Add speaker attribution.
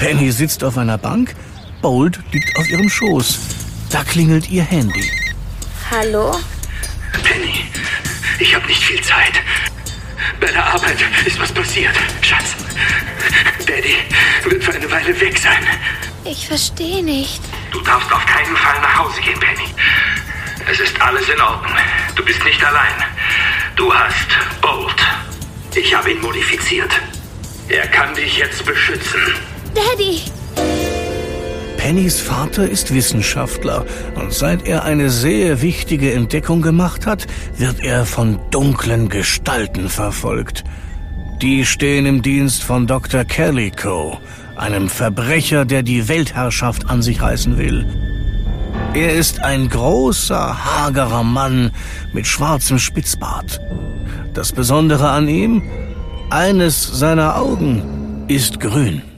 Speaker 1: Penny sitzt auf einer Bank, Bolt liegt auf ihrem Schoß. Da klingelt ihr Handy.
Speaker 2: Hallo?
Speaker 3: Penny, ich habe nicht viel Zeit. Bei der Arbeit ist was passiert. Schatz, Daddy wird für eine Weile weg sein.
Speaker 2: Ich verstehe nicht.
Speaker 3: Du darfst auf keinen Fall nach Hause gehen, Penny. Es ist alles in Ordnung. Du bist nicht allein. Du hast Bolt. Ich habe ihn modifiziert. Er kann dich jetzt beschützen.
Speaker 2: Daddy!
Speaker 1: Pennys Vater ist Wissenschaftler und seit er eine sehr wichtige Entdeckung gemacht hat, wird er von dunklen Gestalten verfolgt. Die stehen im Dienst von Dr. Calico, einem Verbrecher, der die Weltherrschaft an sich reißen will. Er ist ein großer, hagerer Mann mit schwarzem Spitzbart. Das Besondere an ihm: eines seiner Augen ist grün.